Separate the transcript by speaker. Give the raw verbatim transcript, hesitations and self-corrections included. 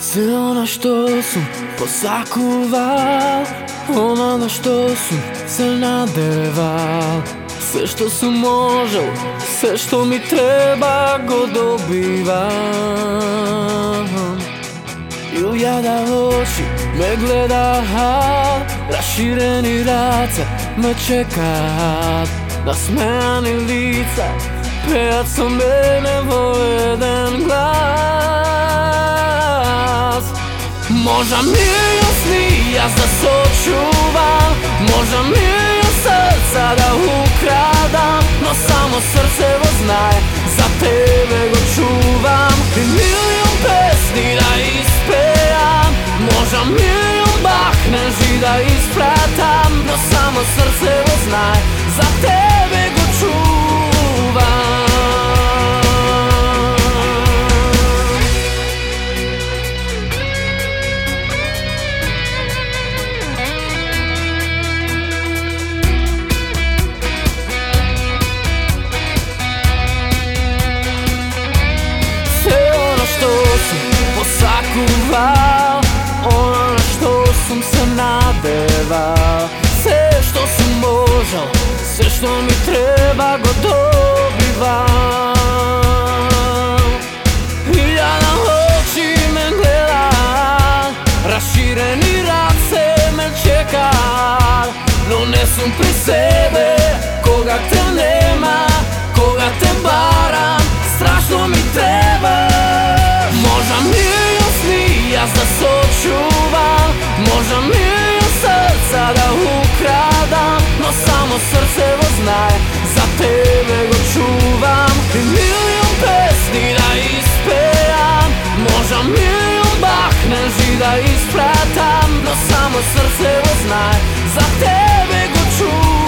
Speaker 1: Sve ono što sam posakuval, ono na što sam se nadeval, sve što sam možel, sve što mi treba go dobivam. Iljada oči me gleda, rašireni race me čekat, nasmejani lica, pejat so mene voleden glas. Možda milijon sni ja da sočuvam, možda milijon srca da ukradam, no samo srce vo znaj, za tebe go čuvam. I milijon pesni da ispejam, možda milijon bahneži da ispratam, no samo srce vo znaj, za tebe go čuvam. Posakuval, ono na što sam se nadeval, sve što sam možel, sve što mi treba go dobivam. Hiljada oči me gleda, rašireni race me čeka, no ne sam pri sebe, koga te nema, koga te baram, strašno mi treba. Možda milijon sni ja da sočuvam, možda milijon srca da ukradam, no samo srce vo znaj, za tebe go čuvam. I milijon pesni da ispejam, možda milijon bahneži da ispratam, no samo srce vo znaj, za tebe go čuvam.